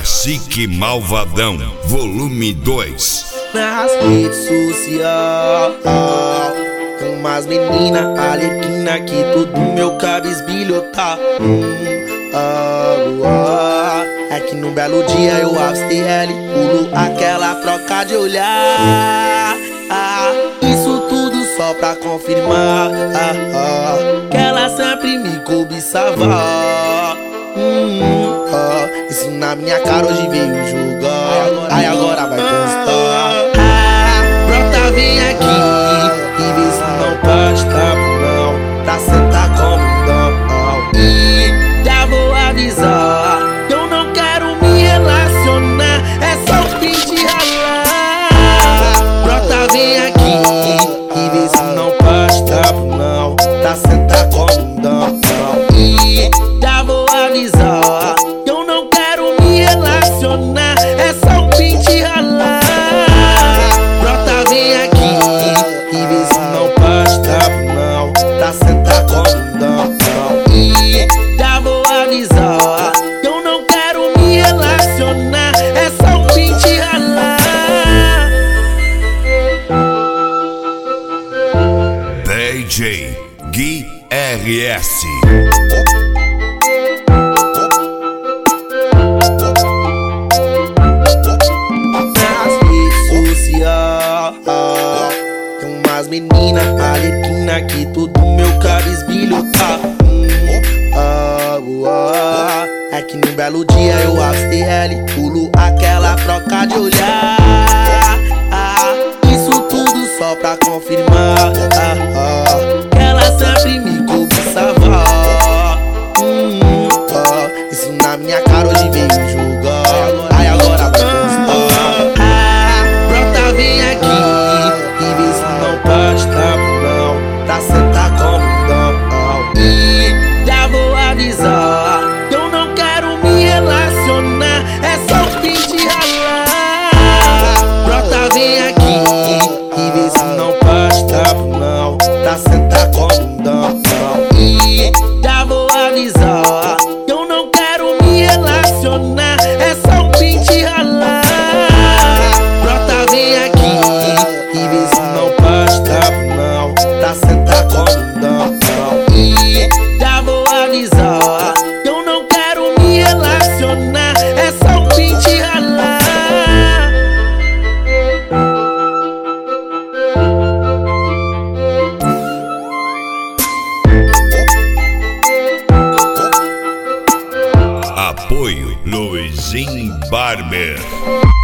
Cacique Malvadão, volume 2. Nas redes sociais tem umas meninas alequina que todo meu cabisbilho tá. É que num belo dia eu abstei pulo aquela troca de olhar. Isso tudo só pra confirmar que ela sempre me cobiçava. Isso na minha cara hoje veio julgar. Aí agora vai constar. Brota, vem aqui e vê se não basta não pra sentar como não. E já vou avisar, eu não quero me relacionar, é só um fim de ralar. Brota, vem aqui e vê se não basta não pra sentar como não. E já vou avisar, eu não quero me relacionar, é só um fim de ralar. Brota, vem aqui e vê se não basta não pra sentar como não. E já vou avisar, eu não quero me relacionar, é só um fim de ralar. DJ Gui RS. Tem umas meninas alequina que todo meu cabisbilho tá. É que num belo dia eu abstei pulo aquela troca de olhar. Isso tudo só pra confirmar que ela sempre me cobiçava. Isso na minha cara hoje veio julgar. Aí agora vai constar. Brota, vem aqui e vê se não basta não pra sentar como não. E já vou avisar, eu não quero me relacionar, é só um fim de ralar. Brota, vem aqui e vê se não basta não pra sentar como não. E já vou avisar, eu não quero me relacionar, é só um fim de ralar. Brota, vem aqui e vê se não basta não pra sentar como não. E já vou avisar, eu não quero me relacionar, é só um fim de ralar. Apoio Luizinho Barber.